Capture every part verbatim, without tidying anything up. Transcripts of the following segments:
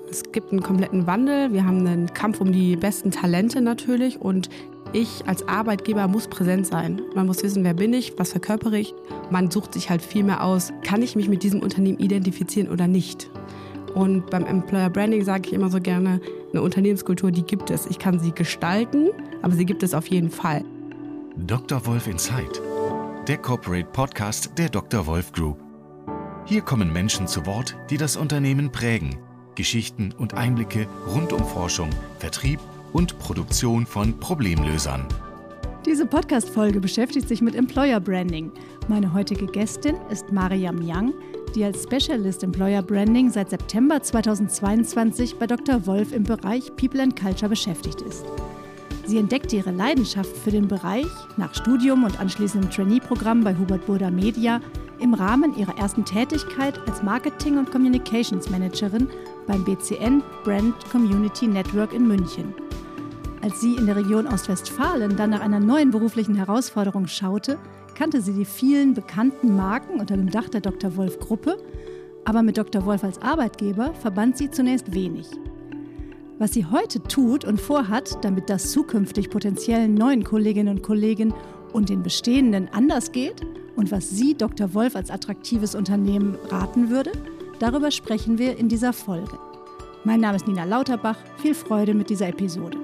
Es gibt einen kompletten Wandel. Wir haben einen Kampf um die besten Talente natürlich und ich als Arbeitgeber muss präsent sein. Man muss wissen, wer bin ich, was verkörpere ich. Man sucht sich halt viel mehr aus, kann ich mich mit diesem Unternehmen identifizieren oder nicht. Und beim Employer Branding sage ich immer so gerne, eine Unternehmenskultur, die gibt es. Ich kann sie gestalten, aber sie gibt es auf jeden Fall. Doktor Wolf Insight, der Corporate Podcast der Doktor Wolf Group. Hier kommen Menschen zu Wort, die das Unternehmen prägen. Geschichten und Einblicke rund um Forschung, Vertrieb und Produktion von Problemlösern. Diese Podcast-Folge beschäftigt sich mit Employer Branding. Meine heutige Gästin ist Mariam Young, die als Specialist Employer Branding seit September zweitausendzweiundzwanzig bei Doktor Wolf im Bereich People and Culture beschäftigt ist. Sie entdeckte ihre Leidenschaft für den Bereich nach Studium und anschließendem Trainee-Programm bei Hubert Burda Media im Rahmen ihrer ersten Tätigkeit als Marketing- und Communications Managerin beim B C N Brand Community Network in München. Als sie in der Region Ostwestfalen dann nach einer neuen beruflichen Herausforderung schaute, kannte sie die vielen bekannten Marken unter dem Dach der Doktor Wolf Gruppe, aber mit Doktor Wolf als Arbeitgeber verband sie zunächst wenig. Was sie heute tut und vorhat, damit das zukünftig potenziellen neuen Kolleginnen und Kollegen und den bestehenden anders geht und was sie Doktor Wolf als attraktives Unternehmen raten würde, darüber sprechen wir in dieser Folge. Mein Name ist Nina Lauterbach. Viel Freude mit dieser Episode.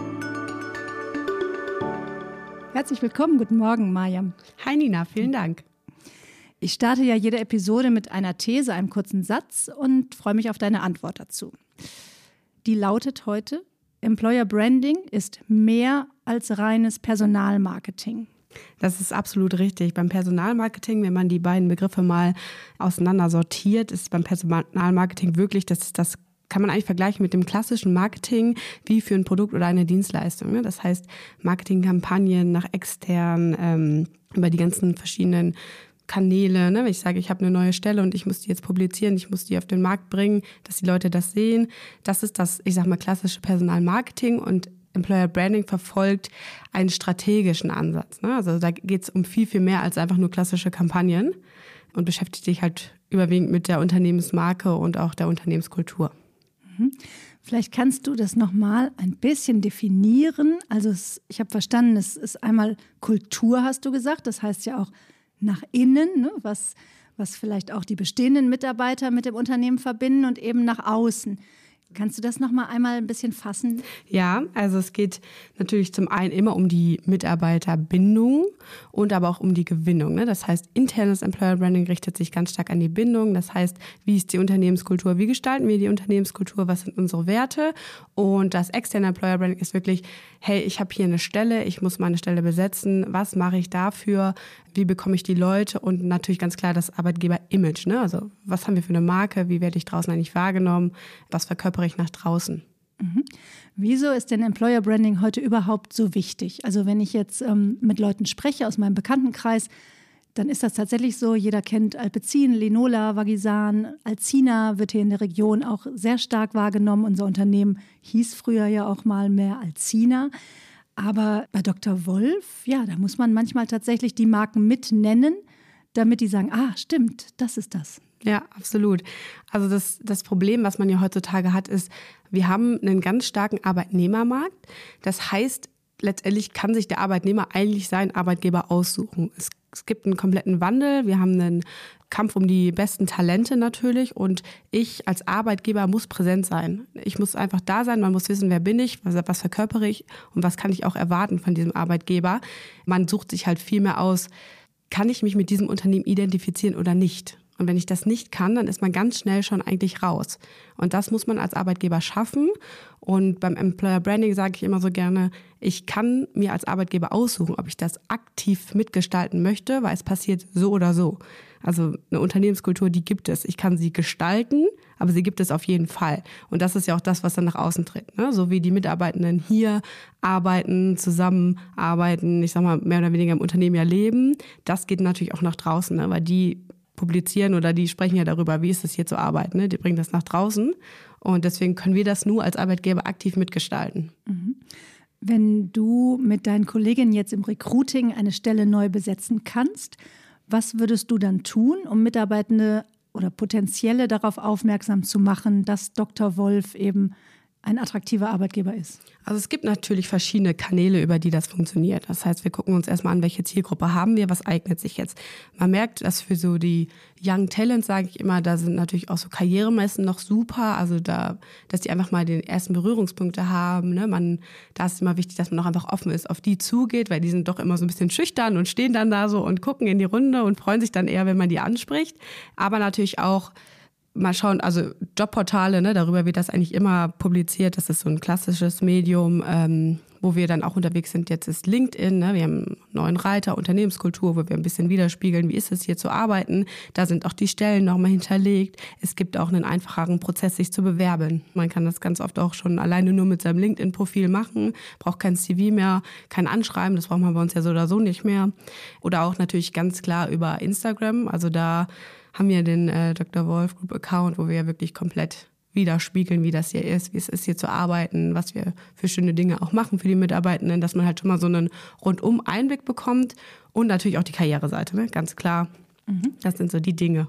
Herzlich willkommen. Guten Morgen, Mariam. Hi Nina, vielen Dank. Ich starte ja jede Episode mit einer These, einem kurzen Satz und freue mich auf deine Antwort dazu. Die lautet heute: Employer Branding ist mehr als reines Personalmarketing. Das ist absolut richtig. Beim Personalmarketing, wenn man die beiden Begriffe mal auseinander sortiert, ist beim Personalmarketing wirklich, das, das kann man eigentlich vergleichen mit dem klassischen Marketing wie für ein Produkt oder eine Dienstleistung. Das heißt, Marketingkampagnen nach extern, ähm, über die ganzen verschiedenen Kanäle. Ne? Wenn ich sage, ich habe eine neue Stelle und ich muss die jetzt publizieren, ich muss die auf den Markt bringen, dass die Leute das sehen. Das ist das, ich sage mal, klassische Personalmarketing, und Employer Branding verfolgt einen strategischen Ansatz. Ne? Also da geht es um viel, viel mehr als einfach nur klassische Kampagnen und beschäftigt sich halt überwiegend mit der Unternehmensmarke und auch der Unternehmenskultur. Mhm. Vielleicht kannst du das nochmal ein bisschen definieren. Also es, ich habe verstanden, es ist einmal Kultur, hast du gesagt. Das heißt ja auch nach innen, ne? was, was vielleicht auch die bestehenden Mitarbeiter mit dem Unternehmen verbinden, und eben nach außen. Kannst du das noch mal einmal ein bisschen fassen? Ja, also es geht natürlich zum einen immer um die Mitarbeiterbindung und aber auch um die Gewinnung. Ne? Das heißt, internes Employer Branding richtet sich ganz stark an die Bindung. Das heißt, wie ist die Unternehmenskultur? Wie gestalten wir die Unternehmenskultur? Was sind unsere Werte? Und das externe Employer Branding ist wirklich, hey, ich habe hier eine Stelle, ich muss meine Stelle besetzen. Was mache ich dafür? Wie bekomme ich die Leute? Und natürlich ganz klar das Arbeitgeber-Image. Ne? Also was haben wir für eine Marke? Wie werde ich draußen eigentlich wahrgenommen? Was verkörpere ich nach draußen? Mhm. Wieso ist denn Employer Branding heute überhaupt so wichtig? Also wenn ich jetzt ähm, mit Leuten spreche aus meinem Bekanntenkreis, dann ist das tatsächlich so. Jeder kennt Alpecin, Linola, Vagisan, Alcina wird hier in der Region auch sehr stark wahrgenommen. Unser Unternehmen hieß früher ja auch mal mehr Alcina. Aber bei Doktor Wolf, ja, da muss man manchmal tatsächlich die Marken mit nennen, damit die sagen, ah, stimmt, das ist das. Ja, absolut. Also das, das Problem, was man ja heutzutage hat, ist, wir haben einen ganz starken Arbeitnehmermarkt. Das heißt, letztendlich kann sich der Arbeitnehmer eigentlich seinen Arbeitgeber aussuchen. Es, es gibt einen kompletten Wandel. Wir haben einen Kampf um die besten Talente natürlich, und ich als Arbeitgeber muss präsent sein. Ich muss einfach da sein, man muss wissen, wer bin ich, was, was verkörpere ich und was kann ich auch erwarten von diesem Arbeitgeber. Man sucht sich halt viel mehr aus, kann ich mich mit diesem Unternehmen identifizieren oder nicht? Und wenn ich das nicht kann, dann ist man ganz schnell schon eigentlich raus. Und das muss man als Arbeitgeber schaffen. Und beim Employer Branding sage ich immer so gerne, ich kann mir als Arbeitgeber aussuchen, ob ich das aktiv mitgestalten möchte, weil es passiert so oder so. Also eine Unternehmenskultur, die gibt es. Ich kann sie gestalten, aber sie gibt es auf jeden Fall. Und das ist ja auch das, was dann nach außen tritt. Ne? So wie die Mitarbeitenden hier arbeiten, zusammenarbeiten, ich sag mal mehr oder weniger im Unternehmen ja leben. Das geht natürlich auch nach draußen, ne? Weil die publizieren oder die sprechen ja darüber, wie ist es hier zu arbeiten. Ne? Die bringen das nach draußen, und deswegen können wir das nur als Arbeitgeber aktiv mitgestalten. Mhm. Wenn du mit deinen Kolleginnen jetzt im Recruiting eine Stelle neu besetzen kannst, was würdest du dann tun, um Mitarbeitende oder Potenzielle darauf aufmerksam zu machen, dass Doktor Wolf eben ein attraktiver Arbeitgeber ist? Also es gibt natürlich verschiedene Kanäle, über die das funktioniert. Das heißt, wir gucken uns erstmal an, welche Zielgruppe haben wir, was eignet sich jetzt. Man merkt, dass für so die Young Talents, sage ich immer, da sind natürlich auch so Karrieremessen noch super. Also da, dass die einfach mal den ersten Berührungspunkte haben. Ne? Man, da ist es immer wichtig, dass man auch einfach offen ist, auf die zugeht, weil die sind doch immer so ein bisschen schüchtern und stehen dann da so und gucken in die Runde und freuen sich dann eher, wenn man die anspricht. Aber natürlich auch mal schauen, also Jobportale, ne, darüber wird das eigentlich immer publiziert. Das ist so ein klassisches Medium, ähm, wo wir dann auch unterwegs sind. Jetzt ist LinkedIn, ne, wir haben einen neuen Reiter, Unternehmenskultur, wo wir ein bisschen widerspiegeln, wie ist es hier zu arbeiten. Da sind auch die Stellen nochmal hinterlegt. Es gibt auch einen einfacheren Prozess, sich zu bewerben. Man kann das ganz oft auch schon alleine nur mit seinem LinkedIn-Profil machen, braucht kein C V mehr, kein Anschreiben, das braucht man bei uns ja so oder so nicht mehr. Oder auch natürlich ganz klar über Instagram, also da haben wir den äh, Doktor Wolf Group Account, wo wir ja wirklich komplett widerspiegeln, wie das hier ist, wie es ist, hier zu arbeiten, was wir für schöne Dinge auch machen für die Mitarbeitenden, dass man halt schon mal so einen rundum Einblick bekommt und natürlich auch die Karriereseite, ne? Ganz klar. Mhm. Das sind so die Dinge.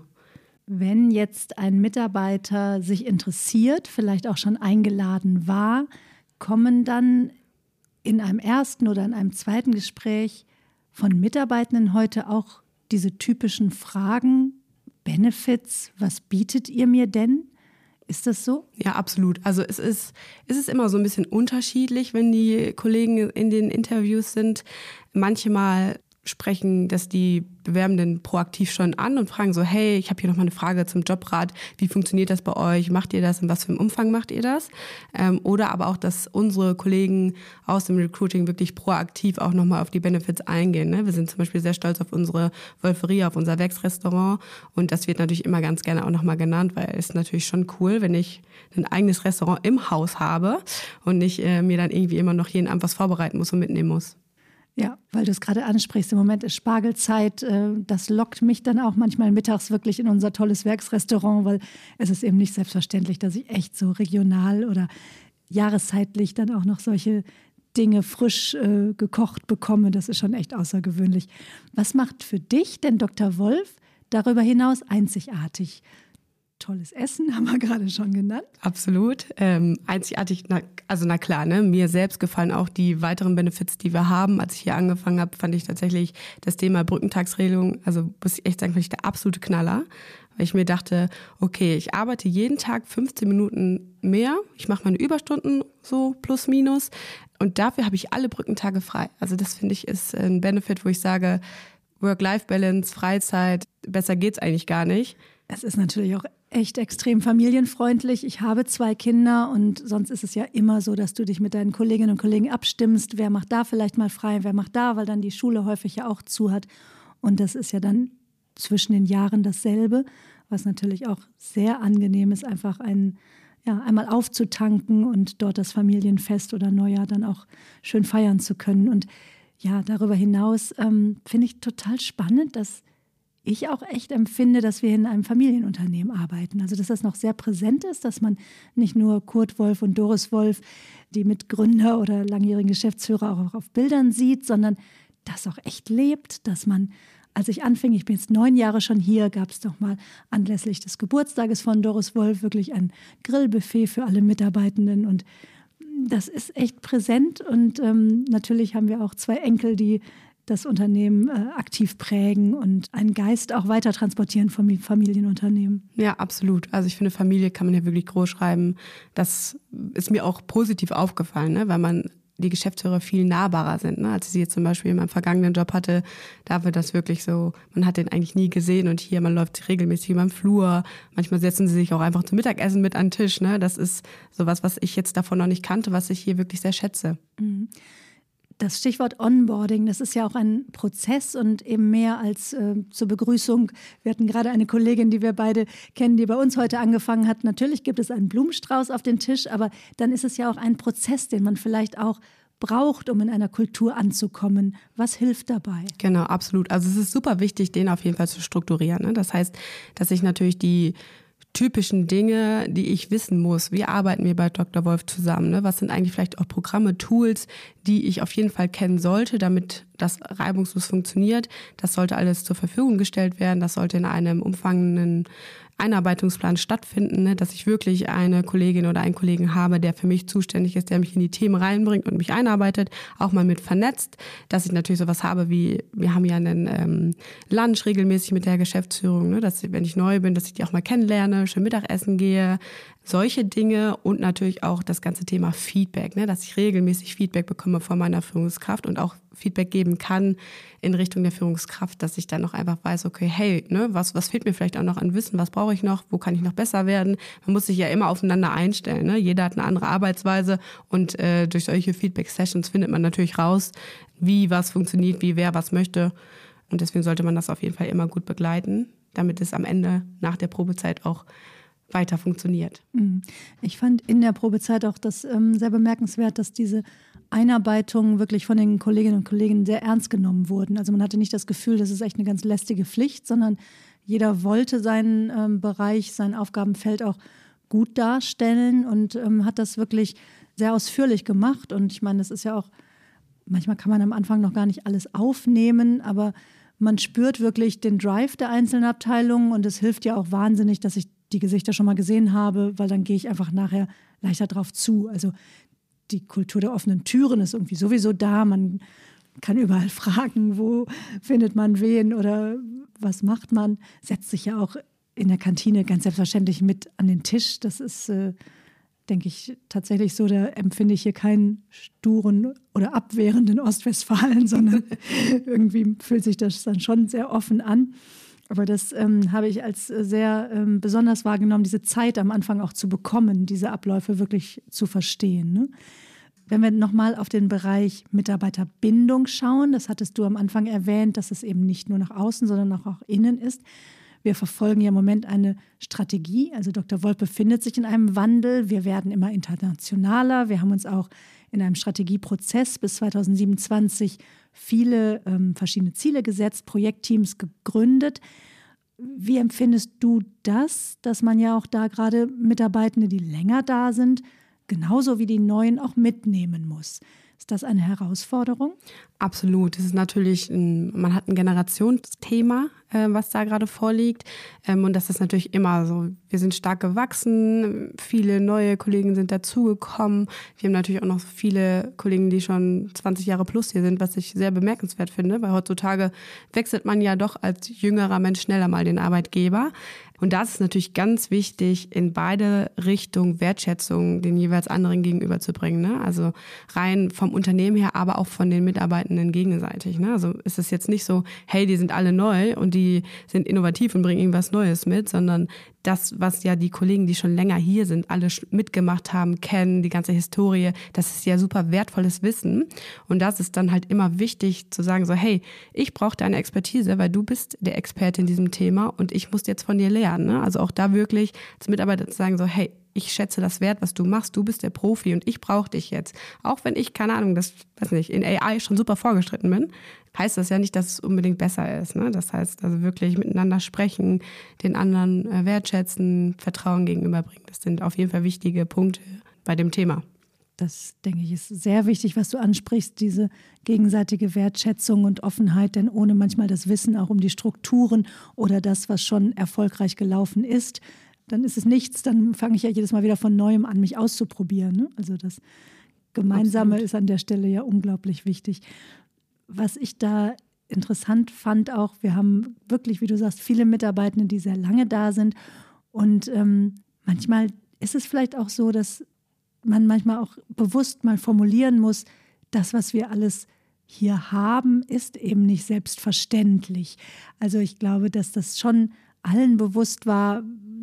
Wenn jetzt ein Mitarbeiter sich interessiert, vielleicht auch schon eingeladen war, kommen dann in einem ersten oder in einem zweiten Gespräch von Mitarbeitenden heute auch diese typischen Fragen, Benefits, was bietet ihr mir denn? Ist das so? Ja, absolut. Also es ist, es ist immer so ein bisschen unterschiedlich, wenn die Kollegen in den Interviews sind. Manchmal sprechen das die Bewerbenden proaktiv schon an und fragen so, hey, ich habe hier noch mal eine Frage zum Jobrat. Wie funktioniert das bei euch? Macht ihr das? In was für einem Umfang macht ihr das? Ähm, oder aber auch, dass unsere Kollegen aus dem Recruiting wirklich proaktiv auch noch mal auf die Benefits eingehen. Ne? Wir sind zum Beispiel sehr stolz auf unsere Wolferie, auf unser Werksrestaurant. Und das wird natürlich immer ganz gerne auch noch mal genannt, weil es ist natürlich schon cool, wenn ich ein eigenes Restaurant im Haus habe und nicht äh, mir dann irgendwie immer noch jeden Abend was vorbereiten muss und mitnehmen muss. Ja, weil du es gerade ansprichst, im Moment ist Spargelzeit, das lockt mich dann auch manchmal mittags wirklich in unser tolles Werksrestaurant, weil es ist eben nicht selbstverständlich, dass ich echt so regional oder jahreszeitlich dann auch noch solche Dinge frisch äh, gekocht bekomme. Das ist schon echt außergewöhnlich. Was macht für dich denn Doktor Wolf darüber hinaus einzigartig? Tolles Essen, haben wir gerade schon genannt. Absolut. Ähm, einzigartig, na, also na klar, ne, mir selbst gefallen auch die weiteren Benefits, die wir haben. Als ich hier angefangen habe, fand ich tatsächlich das Thema Brückentagsregelung, also muss ich echt sagen, fand ich der absolute Knaller. Weil ich mir dachte, okay, ich arbeite jeden Tag fünfzehn Minuten mehr, ich mache meine Überstunden so plus minus und dafür habe ich alle Brückentage frei. Also das finde ich ist ein Benefit, wo ich sage, Work-Life-Balance, Freizeit, besser geht's eigentlich gar nicht. Es ist natürlich auch echt extrem familienfreundlich. Ich habe zwei Kinder und sonst ist es ja immer so, dass du dich mit deinen Kolleginnen und Kollegen abstimmst. Wer macht da vielleicht mal frei, wer macht da, weil dann die Schule häufig ja auch zu hat. Und das ist ja dann zwischen den Jahren dasselbe, was natürlich auch sehr angenehm ist, einfach ein, ja, einmal aufzutanken und dort das Familienfest oder Neujahr dann auch schön feiern zu können. Und ja, darüber hinaus ähm, finde ich total spannend, dass ich auch echt empfinde, dass wir in einem Familienunternehmen arbeiten. Also dass das noch sehr präsent ist, dass man nicht nur Kurt Wolf und Doris Wolf, die Mitgründer oder langjährigen Geschäftsführer, auch auf Bildern sieht, sondern das auch echt lebt, dass man, als ich anfing, ich bin jetzt neun Jahre schon hier, gab es doch mal anlässlich des Geburtstages von Doris Wolf wirklich ein Grillbuffet für alle Mitarbeitenden und das ist echt präsent und ähm, natürlich haben wir auch zwei Enkel, die das Unternehmen äh, aktiv prägen und einen Geist auch weiter transportieren vom Familienunternehmen. Ja, absolut. Also ich finde, Familie kann man ja wirklich groß schreiben. Das ist mir auch positiv aufgefallen, ne? Weil man die Geschäftsführer viel nahbarer sind. Ne? Als ich sie jetzt zum Beispiel in meinem vergangenen Job hatte, da wird das wirklich so, man hat den eigentlich nie gesehen und hier, man läuft regelmäßig über den Flur. Manchmal setzen sie sich auch einfach zum Mittagessen mit an den Tisch. Ne? Das ist sowas, was ich jetzt davon noch nicht kannte, was ich hier wirklich sehr schätze. Mhm. Das Stichwort Onboarding, das ist ja auch ein Prozess und eben mehr als äh, zur Begrüßung. Wir hatten gerade eine Kollegin, die wir beide kennen, die bei uns heute angefangen hat. Natürlich gibt es einen Blumenstrauß auf den Tisch, aber dann ist es ja auch ein Prozess, den man vielleicht auch braucht, um in einer Kultur anzukommen. Was hilft dabei? Genau, absolut. Also es ist super wichtig, den auf jeden Fall zu strukturieren. Ne? Das heißt, dass ich natürlich die typischen Dinge, die ich wissen muss. Wie arbeiten wir bei Doktor Wolf zusammen? Ne? Was sind eigentlich vielleicht auch Programme, Tools, die ich auf jeden Fall kennen sollte, damit das reibungslos funktioniert? Das sollte alles zur Verfügung gestellt werden. Das sollte in einem umfangenden Einarbeitungsplan stattfinden, ne? Dass ich wirklich eine Kollegin oder einen Kollegen habe, der für mich zuständig ist, der mich in die Themen reinbringt und mich einarbeitet, auch mal mit vernetzt, dass ich natürlich sowas habe wie, wir haben ja einen ähm, Lunch regelmäßig mit der Geschäftsführung, ne? Dass wenn ich neu bin, dass ich die auch mal kennenlerne, schön Mittagessen gehe, solche Dinge und natürlich auch das ganze Thema Feedback, ne? Dass ich regelmäßig Feedback bekomme von meiner Führungskraft und auch Feedback geben kann in Richtung der Führungskraft, dass ich dann noch einfach weiß, okay, hey, ne, was, was fehlt mir vielleicht auch noch an Wissen, was brauche ich noch, wo kann ich noch besser werden? Man muss sich ja immer aufeinander einstellen, ne? Jeder hat eine andere Arbeitsweise und äh, durch solche Feedback-Sessions findet man natürlich raus, wie was funktioniert, wie wer was möchte und deswegen sollte man das auf jeden Fall immer gut begleiten, damit es am Ende nach der Probezeit auch weiter funktioniert. Ich fand in der Probezeit auch das ähm, sehr bemerkenswert, dass diese Einarbeitungen wirklich von den Kolleginnen und Kollegen sehr ernst genommen wurden. Also man hatte nicht das Gefühl, das ist echt eine ganz lästige Pflicht, sondern jeder wollte seinen ähm, Bereich, sein Aufgabenfeld auch gut darstellen und ähm, hat das wirklich sehr ausführlich gemacht. Und ich meine, das ist ja auch, manchmal kann man am Anfang noch gar nicht alles aufnehmen, aber man spürt wirklich den Drive der einzelnen Abteilungen und es hilft ja auch wahnsinnig, dass ich die Gesichter schon mal gesehen habe, weil dann gehe ich einfach nachher leichter drauf zu. Also die Kultur der offenen Türen ist irgendwie sowieso da. Man kann überall fragen, wo findet man wen oder was macht man. Setzt sich ja auch in der Kantine ganz selbstverständlich mit an den Tisch. Das ist, äh, denke ich, tatsächlich so. Da empfinde ich hier keinen sturen oder abwehrenden Ostwestfalen, sondern irgendwie fühlt sich das dann schon sehr offen an. Aber das ähm, habe ich als sehr ähm, besonders wahrgenommen, diese Zeit am Anfang auch zu bekommen, diese Abläufe wirklich zu verstehen. Ne? Wenn wir nochmal auf den Bereich Mitarbeiterbindung schauen, das hattest du am Anfang erwähnt, dass es eben nicht nur nach außen, sondern auch, auch innen ist. Wir verfolgen ja im Moment eine Strategie. Also Doktor Wolf befindet sich in einem Wandel. Wir werden immer internationaler. Wir haben uns auch in einem Strategieprozess bis zwanzig siebenundzwanzig viele ähm, verschiedene Ziele gesetzt, Projektteams gegründet. Wie empfindest du das, dass man ja auch da gerade Mitarbeitende, die länger da sind, genauso wie die Neuen auch mitnehmen muss? Ist das eine Herausforderung? Absolut. Das ist natürlich, ein, man hat ein Generationsthema, äh, was da gerade vorliegt. Ähm, und das ist natürlich immer so. Wir sind stark gewachsen, viele neue Kollegen sind dazugekommen. Wir haben natürlich auch noch viele Kollegen, die schon zwanzig Jahre plus hier sind, was ich sehr bemerkenswert finde, weil heutzutage wechselt man ja doch als jüngerer Mensch schneller mal den Arbeitgeber. Und das ist natürlich ganz wichtig, in beide Richtungen Wertschätzung den jeweils anderen gegenüberzubringen. Ne? Also rein vom Unternehmen her, aber auch von den Mitarbeitenden gegenseitig. Ne? Also ist es jetzt nicht so, hey, die sind alle neu und die sind innovativ und bringen irgendwas Neues mit, sondern das, was ja die Kollegen, die schon länger hier sind, alle mitgemacht haben, kennen, die ganze Historie, das ist ja super wertvolles Wissen. Und das ist dann halt immer wichtig zu sagen so, hey, ich brauche deine Expertise, weil du bist der Experte in diesem Thema und ich muss jetzt von dir lernen. Ne? Also auch da wirklich als Mitarbeiter zu sagen so, hey, ich schätze das wert, was du machst, du bist der Profi und ich brauche dich jetzt. Auch wenn ich, keine Ahnung, das, weiß nicht, in A I schon super vorgeschritten bin, heißt das ja nicht, dass es unbedingt besser ist. Ne? Das heißt also wirklich miteinander sprechen, den anderen äh, wertschätzen, Vertrauen gegenüberbringen. Das sind auf jeden Fall wichtige Punkte bei dem Thema. Das, denke ich, ist sehr wichtig, was du ansprichst, diese gegenseitige Wertschätzung und Offenheit, denn ohne manchmal das Wissen auch um die Strukturen oder das, was schon erfolgreich gelaufen ist, dann ist es nichts, dann fange ich ja jedes Mal wieder von Neuem an, mich auszuprobieren. Ne? Also das Gemeinsame Absolut. Ist an der Stelle ja unglaublich wichtig. Was ich da interessant fand auch, wir haben wirklich, wie du sagst, viele Mitarbeitende, die sehr lange da sind und ähm, manchmal ist es vielleicht auch so, dass man manchmal auch bewusst mal formulieren muss, das, was wir alles hier haben, ist eben nicht selbstverständlich. Also ich glaube, dass das schon allen bewusst war,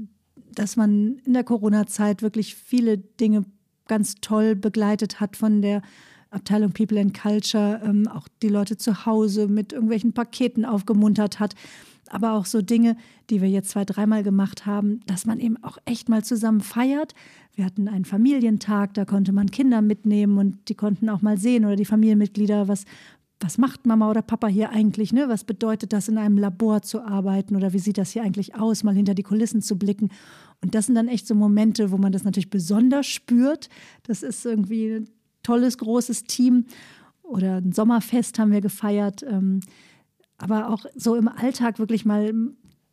dass man in der Corona-Zeit wirklich viele Dinge ganz toll begleitet hat von der Abteilung People and Culture, ähm, auch die Leute zu Hause mit irgendwelchen Paketen aufgemuntert hat. Aber auch so Dinge, die wir jetzt zwei, dreimal gemacht haben, dass man eben auch echt mal zusammen feiert. Wir hatten einen Familientag, da konnte man Kinder mitnehmen und die konnten auch mal sehen oder die Familienmitglieder, was Was macht Mama oder Papa hier eigentlich? Ne? Was bedeutet das, in einem Labor zu arbeiten? Oder wie sieht das hier eigentlich aus, mal hinter die Kulissen zu blicken? Und das sind dann echt so Momente, wo man das natürlich besonders spürt. Das ist irgendwie ein tolles, großes Team. Oder ein Sommerfest haben wir gefeiert. Aber auch so im Alltag wirklich mal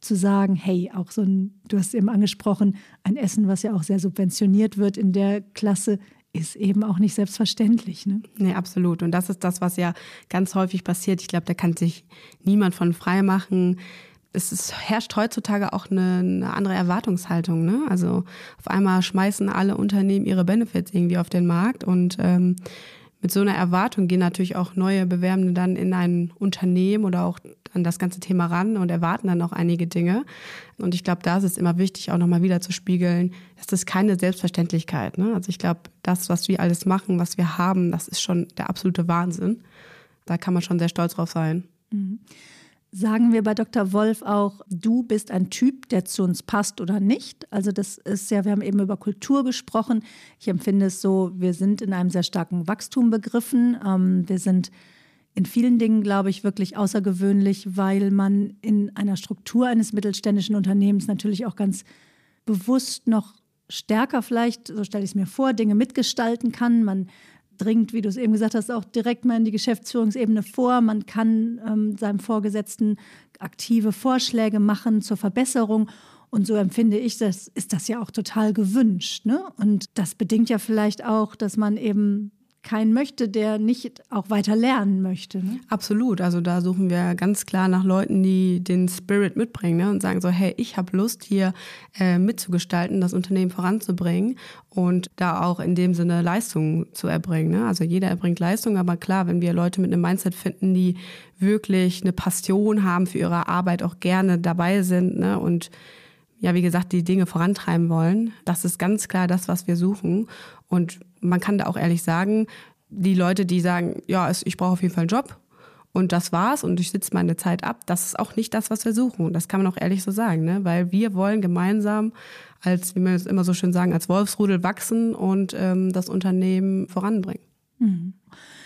zu sagen, hey, auch so ein, du hast eben angesprochen, ein Essen, was ja auch sehr subventioniert wird in der Klasse, ist eben auch nicht selbstverständlich. Ne? Nee, absolut. Und das ist das, was ja ganz häufig passiert. Ich glaube, da kann sich niemand von frei machen. Es ist, herrscht heutzutage auch eine, eine andere Erwartungshaltung. Ne? Also auf einmal schmeißen alle Unternehmen ihre Benefits irgendwie auf den Markt und ähm, mit so einer Erwartung gehen natürlich auch neue Bewerbende dann in ein Unternehmen oder auch an das ganze Thema ran und erwarten dann auch einige Dinge. Und ich glaube, da ist es immer wichtig, auch nochmal wieder zu spiegeln, das ist keine Selbstverständlichkeit. Ne? Also ich glaube, das, was wir alles machen, was wir haben, das ist schon der absolute Wahnsinn. Da kann man schon sehr stolz drauf sein. Mhm. Sagen wir bei Doktor Wolf auch, du bist ein Typ, der zu uns passt oder nicht? Also das ist ja, wir haben eben über Kultur gesprochen. Ich empfinde es so, wir sind in einem sehr starken Wachstum begriffen. Ähm, wir sind in vielen Dingen, glaube ich, wirklich außergewöhnlich, weil man in einer Struktur eines mittelständischen Unternehmens natürlich auch ganz bewusst noch stärker vielleicht, so stelle ich es mir vor, Dinge mitgestalten kann. Man dringt, wie du es eben gesagt hast, auch direkt mal in die Geschäftsführungsebene vor. Man kann ähm, seinem Vorgesetzten aktive Vorschläge machen zur Verbesserung. Und so empfinde ich, das ist das ja auch total gewünscht. Ne? Und das bedingt ja vielleicht auch, dass man eben keinen möchte, der nicht auch weiter lernen möchte. Ne? Absolut. Also da suchen wir ganz klar nach Leuten, die den Spirit mitbringen, ne? Und sagen so, hey, ich habe Lust, hier äh, mitzugestalten, das Unternehmen voranzubringen und da auch in dem Sinne Leistung zu erbringen. Ne? Also jeder erbringt Leistung, aber klar, wenn wir Leute mit einem Mindset finden, die wirklich eine Passion haben für ihre Arbeit, auch gerne dabei sind, ne? Und ja, wie gesagt, die Dinge vorantreiben wollen, das ist ganz klar das, was wir suchen. Und man kann da auch ehrlich sagen, die Leute, die sagen, ja, ich brauche auf jeden Fall einen Job und das war's und ich sitze meine Zeit ab, das ist auch nicht das, was wir suchen. Das kann man auch ehrlich so sagen, ne? Weil wir wollen gemeinsam als, wie wir es immer so schön sagen, als Wolfsrudel wachsen und ähm, das Unternehmen voranbringen. Mhm.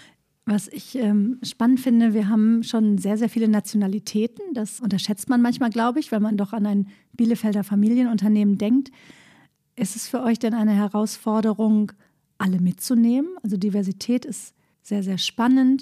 Was ich ähm, spannend finde, wir haben schon sehr, sehr viele Nationalitäten. Das unterschätzt man manchmal, glaube ich, wenn man doch an ein Bielefelder Familienunternehmen denkt. Ist es für euch denn eine Herausforderung, alle mitzunehmen? Also Diversität ist sehr, sehr spannend.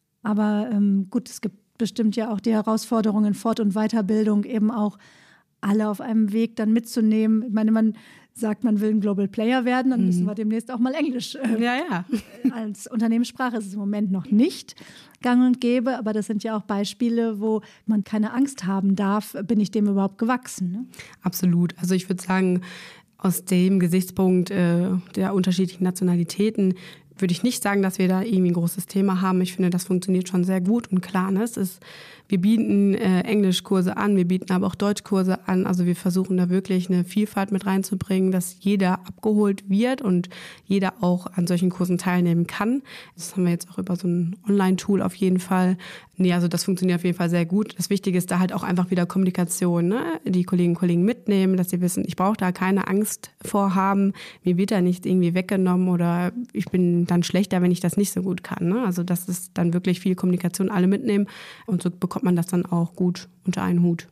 Aber ähm, gut, es gibt bestimmt ja auch die Herausforderung in Fort- und Weiterbildung, eben auch alle auf einem Weg dann mitzunehmen. Ich meine, man sagt, man will ein Global Player werden, dann müssen wir demnächst auch mal Englisch. Äh, ja, ja. Als Unternehmenssprache ist es im Moment noch nicht gang und gäbe, aber das sind ja auch Beispiele, wo man keine Angst haben darf, bin ich dem überhaupt gewachsen? Ne? Absolut. Also ich würde sagen, aus dem Gesichtspunkt äh, der unterschiedlichen Nationalitäten würde ich nicht sagen, dass wir da irgendwie ein großes Thema haben. Ich finde, das funktioniert schon sehr gut und klar. Ne? Es ist, wir bieten äh, Englischkurse an, wir bieten aber auch Deutschkurse an. Also wir versuchen da wirklich eine Vielfalt mit reinzubringen, dass jeder abgeholt wird und jeder auch an solchen Kursen teilnehmen kann. Das haben wir jetzt auch über so ein Online-Tool auf jeden Fall. Nee, also das funktioniert auf jeden Fall sehr gut. Das Wichtige ist da halt auch einfach wieder Kommunikation. Ne? Die Kolleginnen und Kollegen mitnehmen, dass sie wissen, ich brauche da keine Angst vor haben. Mir wird da nicht irgendwie weggenommen oder ich bin dann schlechter, wenn ich das nicht so gut kann. Ne? Also das ist dann wirklich viel Kommunikation, alle mitnehmen und so bekommt man das dann auch gut unter einen Hut.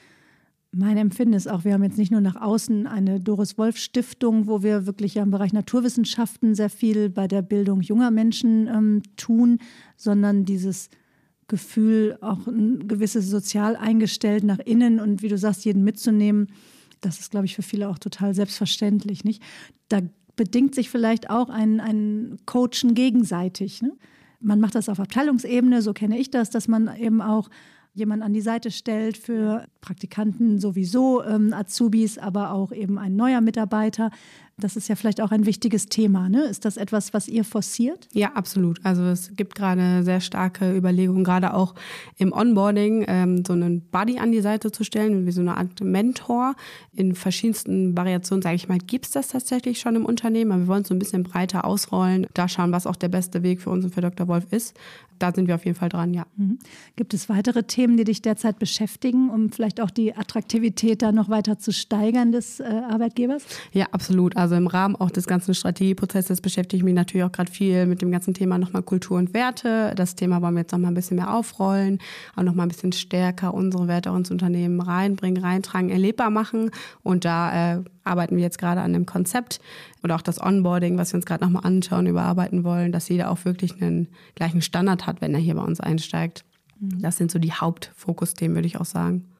Mein Empfinden ist auch, wir haben jetzt nicht nur nach außen eine Doris-Wolf-Stiftung, wo wir wirklich ja im Bereich Naturwissenschaften sehr viel bei der Bildung junger Menschen ähm, tun, sondern dieses Gefühl, auch ein gewisses sozial eingestellt nach innen und wie du sagst, jeden mitzunehmen, das ist, glaube ich, für viele auch total selbstverständlich. Nicht? Da bedingt sich vielleicht auch ein, ein Coachen gegenseitig. Ne? Man macht das auf Abteilungsebene, so kenne ich das, dass man eben auch jemanden an die Seite stellt für Praktikanten sowieso, ähm, Azubis, aber auch eben ein neuer Mitarbeiter. Das ist ja vielleicht auch ein wichtiges Thema. Ne? Ist das etwas, was ihr forciert? Ja, absolut. Also es gibt gerade sehr starke Überlegungen, gerade auch im Onboarding, ähm, so einen Buddy an die Seite zu stellen, wie so eine Art Mentor. In verschiedensten Variationen, sage ich mal, gibt es das tatsächlich schon im Unternehmen. Aber wir wollen es so ein bisschen breiter ausrollen, da schauen, was auch der beste Weg für uns und für Doktor Wolf ist. Da sind wir auf jeden Fall dran, ja. Mhm. Gibt es weitere Themen, die dich derzeit beschäftigen, um vielleicht auch die Attraktivität da noch weiter zu steigern des äh, Arbeitgebers? Ja, absolut. Also im Rahmen auch des ganzen Strategieprozesses beschäftige ich mich natürlich auch gerade viel mit dem ganzen Thema nochmal Kultur und Werte. Das Thema wollen wir jetzt nochmal ein bisschen mehr aufrollen, auch nochmal ein bisschen stärker unsere Werte auch ins Unternehmen reinbringen, reintragen, erlebbar machen. Und da äh, arbeiten wir jetzt gerade an dem Konzept oder auch das Onboarding, was wir uns gerade nochmal anschauen, überarbeiten wollen, dass jeder auch wirklich einen gleichen Standard hat, wenn er hier bei uns einsteigt. Das sind so die Hauptfokusthemen, würde ich auch sagen.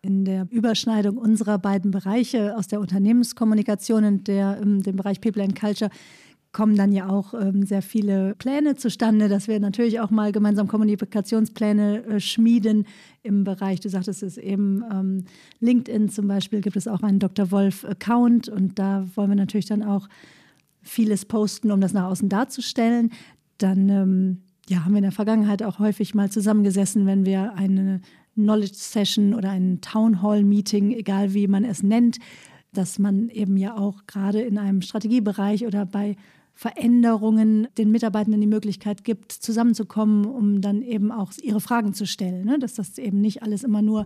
In der Überschneidung unserer beiden Bereiche aus der Unternehmenskommunikation und der, ähm, dem Bereich People and Culture kommen dann ja auch ähm, sehr viele Pläne zustande, dass wir natürlich auch mal gemeinsam Kommunikationspläne äh, schmieden im Bereich, du sagtest es eben, ähm, LinkedIn zum Beispiel gibt es auch einen Doktor Wolf-Account und da wollen wir natürlich dann auch vieles posten, um das nach außen darzustellen. Dann ähm, ja, haben wir in der Vergangenheit auch häufig mal zusammengesessen, wenn wir eine Knowledge Session oder ein Town Hall Meeting, egal wie man es nennt, dass man eben ja auch gerade in einem Strategiebereich oder bei Veränderungen den Mitarbeitenden die Möglichkeit gibt, zusammenzukommen, um dann eben auch ihre Fragen zu stellen. Ne? Dass das eben nicht alles immer nur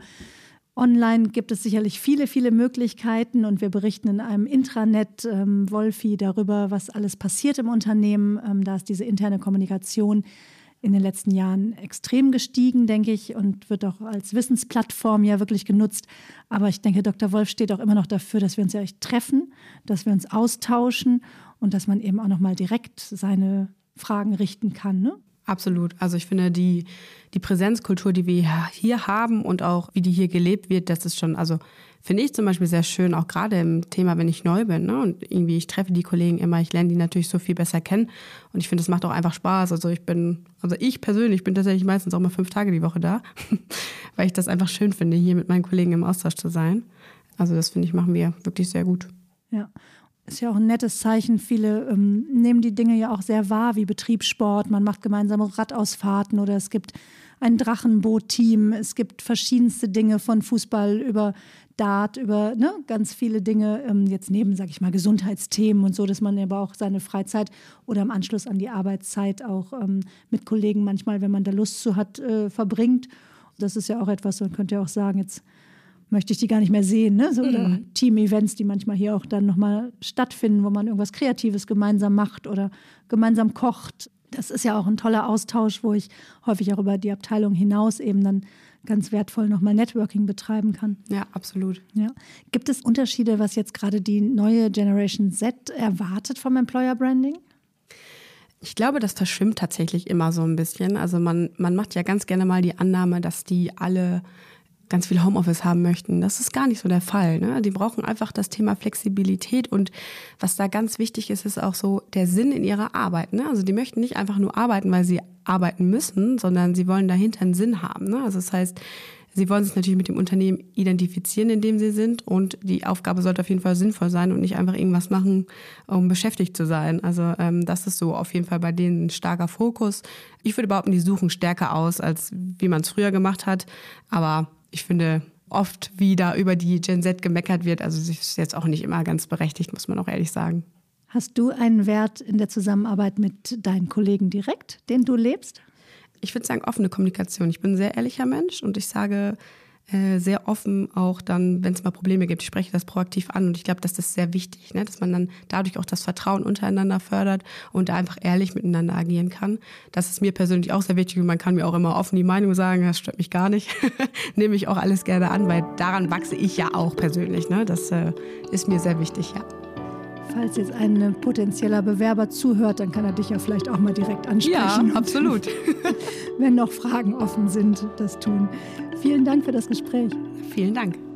online gibt es sicherlich viele, viele Möglichkeiten und wir berichten in einem Intranet ähm, Wolfi darüber, was alles passiert im Unternehmen. Ähm, da ist diese interne Kommunikation in den letzten Jahren extrem gestiegen, denke ich, und wird auch als Wissensplattform ja wirklich genutzt. Aber ich denke, Doktor Wolf steht auch immer noch dafür, dass wir uns ja echt treffen, dass wir uns austauschen und dass man eben auch noch mal direkt seine Fragen richten kann, ne? Absolut. Also ich finde, die, die Präsenzkultur, die wir hier haben und auch wie die hier gelebt wird, das ist schon, also finde ich zum Beispiel sehr schön, auch gerade im Thema, wenn ich neu bin. Ne? Und irgendwie, ich treffe die Kollegen immer, ich lerne die natürlich so viel besser kennen. Und ich finde, es macht auch einfach Spaß. Also ich bin, also ich persönlich bin tatsächlich meistens auch mal fünf Tage die Woche da, weil ich das einfach schön finde, hier mit meinen Kollegen im Austausch zu sein. Also das finde ich, machen wir wirklich sehr gut. Ja. Ist ja auch ein nettes Zeichen. Viele ähm, nehmen die Dinge ja auch sehr wahr, wie Betriebssport. Man macht gemeinsame Radausfahrten oder es gibt ein Drachenboot-Team. Es gibt verschiedenste Dinge von Fußball über Dart, über ne, ganz viele Dinge. Ähm, jetzt neben, sag ich mal, Gesundheitsthemen und so, dass man aber auch seine Freizeit oder im Anschluss an die Arbeitszeit auch ähm, mit Kollegen manchmal, wenn man da Lust zu hat, äh, verbringt. Das ist ja auch etwas, man könnte ja auch sagen, jetzt möchte ich die gar nicht mehr sehen, ne? So, oder mhm. Team-Events, die manchmal hier auch dann nochmal stattfinden, wo man irgendwas Kreatives gemeinsam macht oder gemeinsam kocht. Das ist ja auch ein toller Austausch, wo ich häufig auch über die Abteilung hinaus eben dann ganz wertvoll nochmal Networking betreiben kann. Ja, absolut. Ja. Gibt es Unterschiede, was jetzt gerade die neue Generation Z erwartet vom Employer Branding? Ich glaube, das verschwimmt tatsächlich immer so ein bisschen. Also man, man macht ja ganz gerne mal die Annahme, dass die alle ganz viel Homeoffice haben möchten. Das ist gar nicht so der Fall. Ne? Die brauchen einfach das Thema Flexibilität und was da ganz wichtig ist, ist auch so der Sinn in ihrer Arbeit. Ne? Also die möchten nicht einfach nur arbeiten, weil sie arbeiten müssen, sondern sie wollen dahinter einen Sinn haben. Ne? Also das heißt, sie wollen sich natürlich mit dem Unternehmen identifizieren, in dem sie sind und die Aufgabe sollte auf jeden Fall sinnvoll sein und nicht einfach irgendwas machen, um beschäftigt zu sein. Also ähm, das ist so auf jeden Fall bei denen ein starker Fokus. Ich würde behaupten, die suchen stärker aus, als wie man es früher gemacht hat, aber ich finde oft, wie da über die Gen Z gemeckert wird, also das ist jetzt auch nicht immer ganz berechtigt, muss man auch ehrlich sagen. Hast du einen Wert in der Zusammenarbeit mit deinen Kollegen direkt, den du lebst? Ich würde sagen, offene Kommunikation. Ich bin ein sehr ehrlicher Mensch und ich sage äh, sehr offen auch dann, wenn es mal Probleme gibt, ich spreche das proaktiv an und ich glaube, das ist sehr wichtig, ne? Dass man dann dadurch auch das Vertrauen untereinander fördert und da einfach ehrlich miteinander agieren kann. Das ist mir persönlich auch sehr wichtig und man kann mir auch immer offen die Meinung sagen, das stört mich gar nicht. Nehme ich auch alles gerne an, weil daran wachse ich ja auch persönlich. Ne? Das äh, ist mir sehr wichtig, ja. Falls jetzt ein potenzieller Bewerber zuhört, dann kann er dich ja vielleicht auch mal direkt ansprechen. Ja, absolut. Wenn noch Fragen offen sind, das tun. Vielen Dank für das Gespräch. Vielen Dank.